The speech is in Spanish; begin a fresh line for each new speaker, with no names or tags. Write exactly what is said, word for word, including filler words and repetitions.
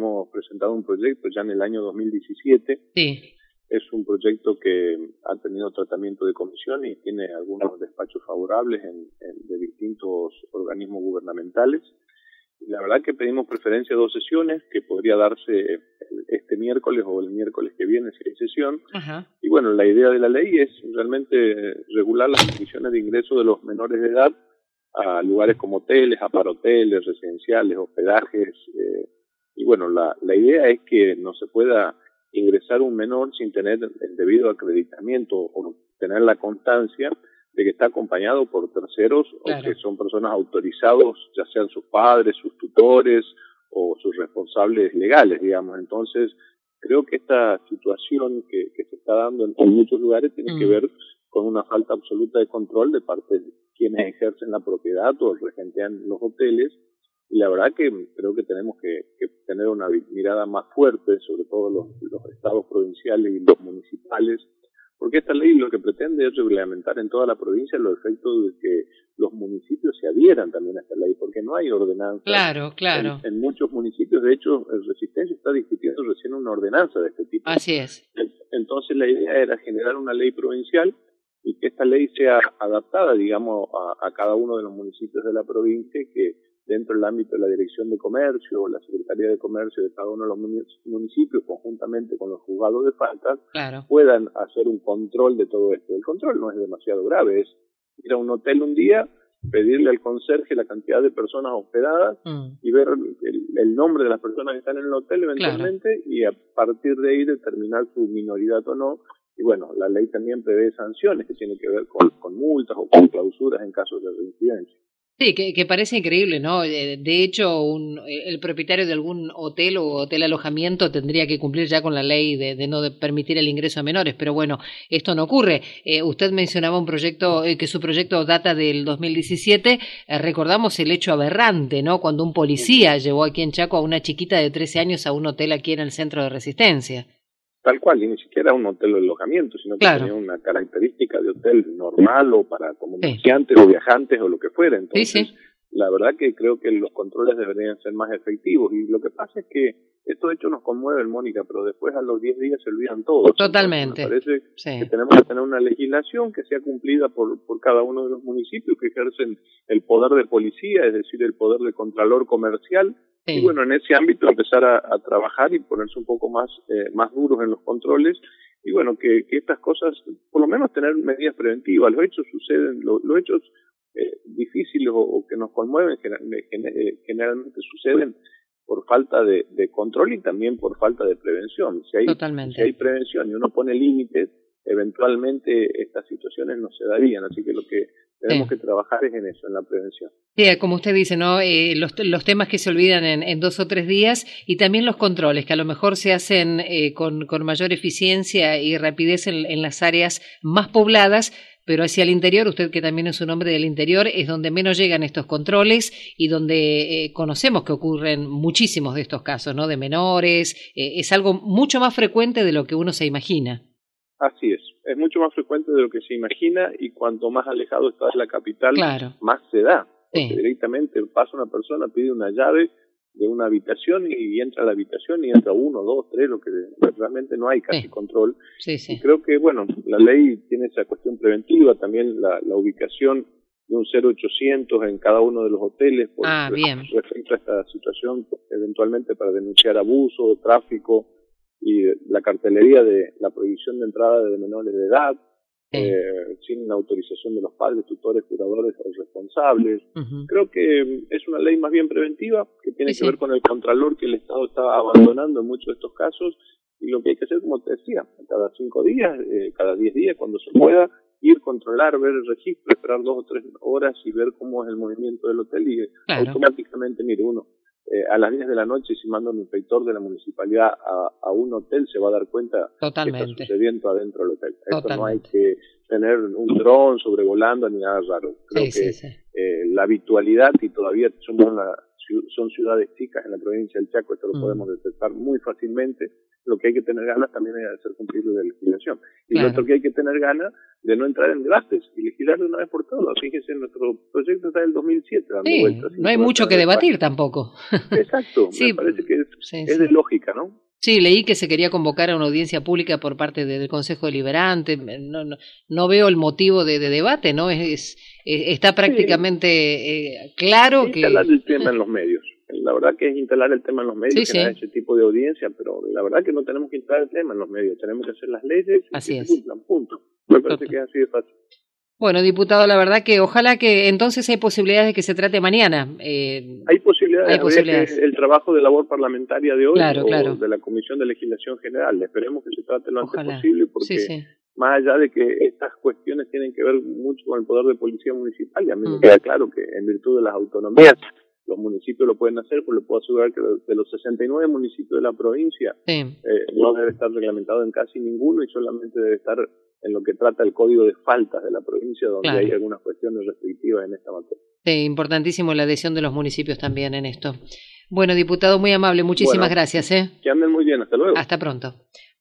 hemos presentado un proyecto ya en el año dos mil diecisiete.
Sí.
Es un proyecto que ha tenido tratamiento de comisión y tiene algunos despachos favorables en, en, de distintos organismos gubernamentales. Y la verdad que pedimos preferencia de dos sesiones, que podría darse este miércoles o el miércoles que viene si hay sesión.
Ajá.
Y bueno, la idea de la ley es realmente regular las condiciones de ingreso de los menores de edad a lugares como hoteles, aparhoteles, residenciales, hospedajes. Eh, y bueno, la, la idea es que no se pueda ingresar un menor sin tener el debido acreditamiento o tener la constancia de que está acompañado por terceros, claro, o que son personas autorizados, ya sean sus padres, sus tutores o sus responsables legales, digamos. Entonces, creo que esta situación que, que se está dando en, en muchos lugares tiene mm. que ver con una falta absoluta de control de parte de quienes ejercen la propiedad o regentean los hoteles. Y la verdad que creo que tenemos que, que tener una mirada más fuerte, sobre todo los, los estados provinciales y los municipales, porque esta ley lo que pretende es reglamentar en toda la provincia los efectos de que los municipios se adhieran también a esta ley, porque no hay ordenanza.
Claro, claro.
En, en muchos municipios, de hecho, el Resistencia está discutiendo recién una ordenanza de este tipo.
Así es.
Entonces la idea era generar una ley provincial y que esta ley sea adaptada, digamos, a, a cada uno de los municipios de la provincia, que dentro del ámbito de la Dirección de Comercio o la Secretaría de Comercio de cada uno de los municipios, conjuntamente con los juzgados de faltas,
claro,
puedan hacer un control de todo esto. El control no es demasiado grave, es ir a un hotel un día, pedirle al conserje la cantidad de personas hospedadas mm. y ver el, el nombre de las personas que están en el hotel eventualmente, claro, y a partir de ahí determinar su minoridad o no. Y bueno, la ley también prevé sanciones que tienen que ver con, con multas o con clausuras en casos de reincidencia.
Sí, que, que parece increíble, ¿no? De hecho, un, el propietario de algún hotel o hotel alojamiento tendría que cumplir ya con la ley de, de no de permitir el ingreso a menores, pero bueno, esto no ocurre. Eh, usted mencionaba un proyecto, eh, que su proyecto data del dos mil diecisiete, eh, recordamos el hecho aberrante, ¿no? Cuando un policía llevó aquí en Chaco a una chiquita de trece años a un hotel aquí en el centro de Resistencia.
Tal cual, y ni siquiera un hotel de alojamiento, sino que
claro,
tenía una característica de hotel normal o para comerciantes sí. o viajantes o lo que fuera. Entonces,
sí, sí.
la verdad que creo que los controles deberían ser más efectivos. Y lo que pasa es que estos hechos nos conmueven, Mónica, pero después a los diez días se olvidan todos.
Totalmente.
Entonces, me parece
sí.
que tenemos que tener una legislación que sea cumplida por, por cada uno de los municipios que ejercen el poder de policía, es decir, el poder de contralor comercial. Sí. Y bueno, en ese ámbito empezar a, a trabajar y ponerse un poco más eh, más duros en los controles y bueno, que, que estas cosas, por lo menos tener medidas preventivas. Los hechos suceden, lo, los hechos eh, difíciles o, o que nos conmueven general, generalmente suceden por falta de, de control y también por falta de prevención. Si hay,
Totalmente.
Si hay prevención y uno pone límites, eventualmente estas situaciones no se darían, así que lo que tenemos sí. que trabajar es en eso, en la prevención.
Sí, como usted dice, ¿no? Eh, los, los temas que se olvidan en, en dos o tres días y también los controles, que a lo mejor se hacen eh, con, con mayor eficiencia y rapidez en, en las áreas más pobladas, pero hacia el interior, usted que también es un hombre del interior, es donde menos llegan estos controles y donde eh, conocemos que ocurren muchísimos de estos casos, ¿no? De menores, eh, es algo mucho más frecuente de lo que uno se imagina.
Así es, es mucho más frecuente de lo que se imagina y cuanto más alejado está de la capital,
claro.
más se da. Porque
sí.
directamente pasa una persona, pide una llave de una habitación y entra a la habitación y entra uno, dos, tres, lo que realmente no hay casi
sí.
control.
Sí, sí.
Y creo que, bueno, la ley tiene esa cuestión preventiva, también la, la ubicación de un cero ochocientos en cada uno de los hoteles por
ah, bien.
respecto a esta situación, eventualmente para denunciar abuso, tráfico, y la cartelería de la prohibición de entrada de menores de edad, sí. eh, sin autorización de los padres, tutores, curadores o responsables. Uh-huh. Creo que es una ley más bien preventiva, que tiene sí, que sí. ver con el contralor que el Estado está abandonando en muchos de estos casos, y lo que hay que hacer, como te decía, cada cinco días, eh, cada diez días, cuando se pueda, ir, controlar, ver el registro, esperar dos o tres horas y ver cómo es el movimiento del hotel y claro. automáticamente, mire, uno Eh, a las diez de la noche, si manda un inspector de la municipalidad a, a un hotel, se va a dar cuenta
Totalmente.
que está sucediendo adentro del hotel. Esto no hay que tener un dron sobrevolando ni nada raro. Creo
sí,
que
sí, sí.
Eh, la habitualidad, y todavía somos una, son ciudades chicas en la provincia del Chaco, esto lo mm. podemos detectar muy fácilmente, lo que hay que tener ganas también es de hacer cumplir la legislación. Y
Claro.
lo otro que hay que tener ganas de no entrar en debates y legislar de una vez por todas. Fíjese, nuestro proyecto está del dos mil siete dando
Sí,
vueltas.
no hay mucho que debatir tampoco.
Exacto,
Sí,
me parece que es,
sí,
es
sí.
de lógica, ¿no?
Sí, leí que se quería convocar a una audiencia pública por parte de- del Consejo Deliberante. No, no, no veo el motivo de, de debate, ¿no? Es, es- eh, está prácticamente eh, claro que...
Instalar el tema en los medios. La verdad que es instalar el tema en los medios,
Sí,
generar
sí.
ese tipo de audiencia, pero la verdad que no tenemos que instalar el tema en los medios, tenemos que hacer las leyes y
Así
que
es.
se cumplan, punto. Me parece
Total.
que es así de fácil.
Bueno, diputado, la verdad que ojalá que entonces hay posibilidades de que se trate mañana. Eh,
Hay posibilidades,
hay
habría
posibilidades.
que el trabajo de labor parlamentaria de hoy
Claro,
o
claro.
de la Comisión de Legislación General. Esperemos que se trate lo antes
Ojalá.
posible porque
Sí, sí.
más allá de que estas cuestiones tienen que ver mucho con el poder de policía municipal, y a mí
Mm.
me queda claro que en virtud de las autonomías los municipios lo pueden hacer, pues le puedo asegurar que de los sesenta y nueve municipios de la provincia
Sí.
eh, no debe estar reglamentado en casi ninguno y solamente debe estar en lo que trata el código de faltas de la provincia, donde
Claro.
hay algunas cuestiones restrictivas en esta materia.
Sí, importantísimo la adhesión de los municipios también en esto. Bueno, diputado, muy amable, muchísimas
Bueno,
gracias. ¿eh?
Que anden muy bien, hasta luego.
Hasta pronto.